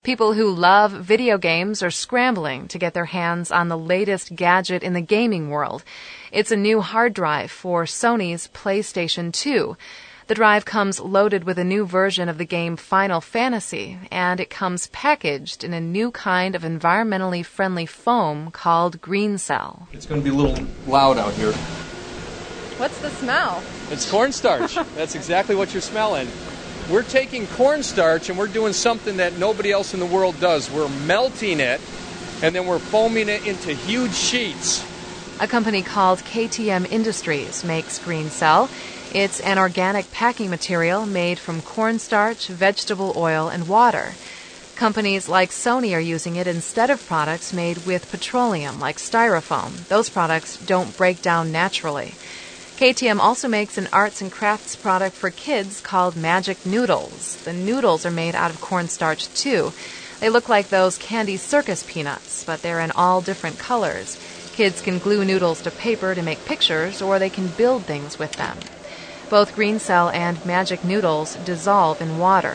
People who love video games are scrambling to get their hands on the latest gadget in the gaming world. It's a new hard drive for Sony's PlayStation 2. The drive comes loaded with a new version of the game Final Fantasy, and it comes packaged in a new kind of environmentally friendly foam called GreenCell. It's going to be a little loud out here. What's the smell? It's cornstarch. That's exactly what you're smelling. We're taking cornstarch and we're doing something that nobody else in the world does. We're melting it and then we're foaming it into huge sheets. A company called KTM Industries makes GreenCell. It's an organic packing material made from cornstarch, vegetable oil, and water. Companies like Sony are using it instead of products made with petroleum, like styrofoam. Those products don't break down naturally. KTM also makes an arts and crafts product for kids called Magic Noodles. The noodles are made out of cornstarch, too. They look like those Candy Circus peanuts, but they're in all different colors. Kids can glue noodles to paper to make pictures, or they can build things with them. Both GreenCell and Magic Noodles dissolve in water.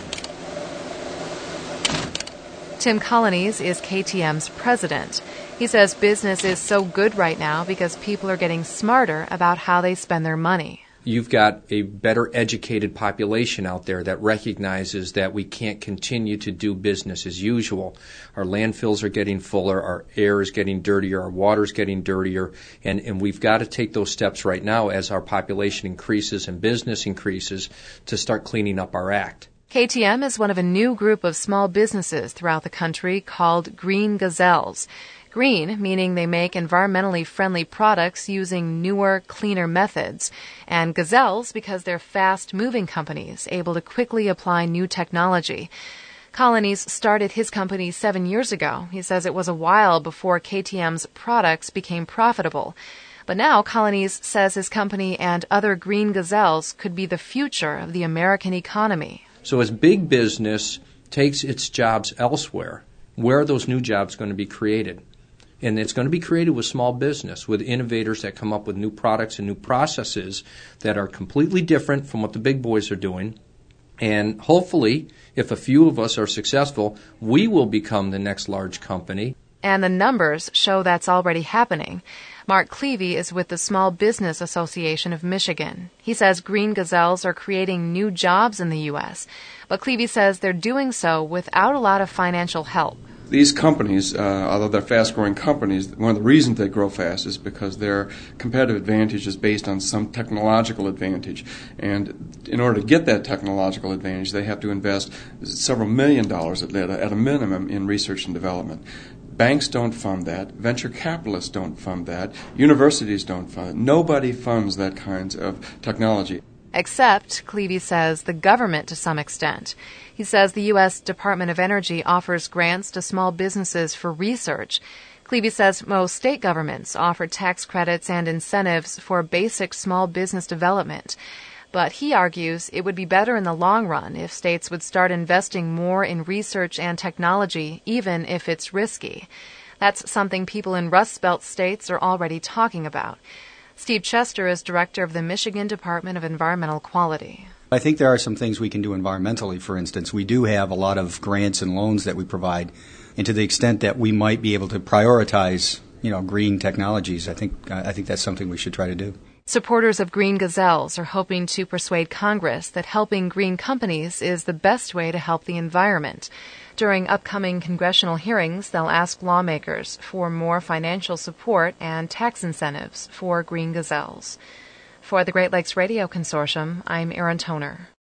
Tim Colonies is KTM's president. He says business is so good right now because people are getting smarter about how they spend their money. You've got a better educated population out there that recognizes that we can't continue to do business as usual. Our landfills are getting fuller, our air is getting dirtier, our water is getting dirtier, and we've got to take those steps right now as our population increases and business increases to start cleaning up our act. KTM is one of a new group of small businesses throughout the country called Green Gazelles. Green, meaning they make environmentally friendly products using newer, cleaner methods. And gazelles, because they're fast-moving companies, able to quickly apply new technology. Colonies started his company 7 years ago. He says it was a while before KTM's products became profitable. But now Colonies says his company and other green gazelles could be the future of the American economy. So as big business takes its jobs elsewhere, where are those new jobs going to be created? And it's going to be created with small business, with innovators that come up with new products and new processes that are completely different from what the big boys are doing. And hopefully, if a few of us are successful, we will become the next large company. And the numbers show that's already happening. Mark Clevey is with the Small Business Association of Michigan. He says green gazelles are creating new jobs in the U.S., but Clevey says they're doing so without a lot of financial help. These companies, although they're fast-growing companies, one of the reasons they grow fast is because their competitive advantage is based on some technological advantage. And in order to get that technological advantage, they have to invest several $1 million at a minimum in research and development. Banks don't fund that. Venture capitalists don't fund that. Universities don't fund it. Nobody funds that kind of technology. Except, Clevey says, the government to some extent. He says the U.S. Department of Energy offers grants to small businesses for research. Clevey says most state governments offer tax credits and incentives for basic small business development. But he argues it would be better in the long run if states would start investing more in research and technology, even if it's risky. That's something people in Rust Belt states are already talking about. Steve Chester is director of the Michigan Department of Environmental Quality. I think there are some things we can do environmentally. For instance, we do have a lot of grants and loans that we provide, and to the extent that we might be able to prioritize, green technologies, I think that's something we should try to do. Supporters of Green Gazelles are hoping to persuade Congress that helping green companies is the best way to help the environment. During upcoming congressional hearings, they'll ask lawmakers for more financial support and tax incentives for Green Gazelles. For the Great Lakes Radio Consortium, I'm Erin Toner.